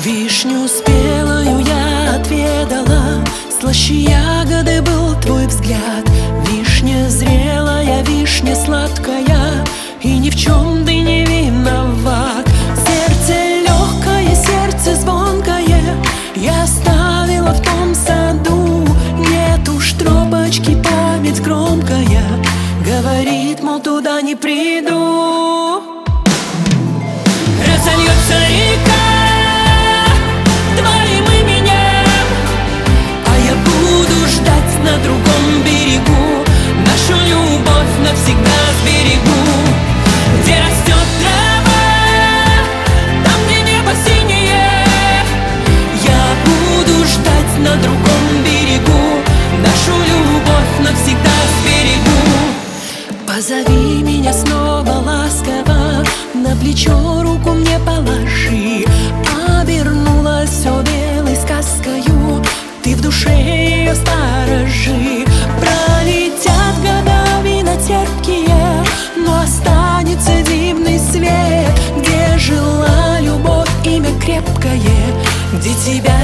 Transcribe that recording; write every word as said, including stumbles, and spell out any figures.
Вишню спелую я отведала, слаще ягоды был твой взгляд. Вишня зрелая, вишня сладкая, и ни в чем ты не виноват. Сердце легкое, сердце звонкое я оставила в том саду. Нет уж тропочки, память громкая говорит, мол, туда не приду. Разольется река твоим именем, а я буду ждать на другом берегу. Нашу любовь навсегда сберегу. Где растет трава, там, где небо синее, я буду ждать на другом берегу. Нашу любовь навсегда сберегу. Позови меня снова ласково, на плечо руку мне положи. Обернулась все белой сказкою, ты в душе ее сторожи. Пролетят года винотерпкие, но останется дивный свет, где жила любовь, имя крепкое, где тебя